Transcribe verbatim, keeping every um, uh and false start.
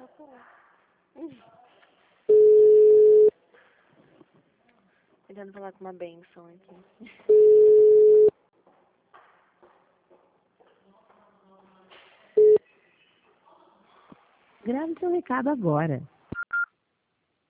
Tentando falar com uma benção aqui. Grave seu recado agora.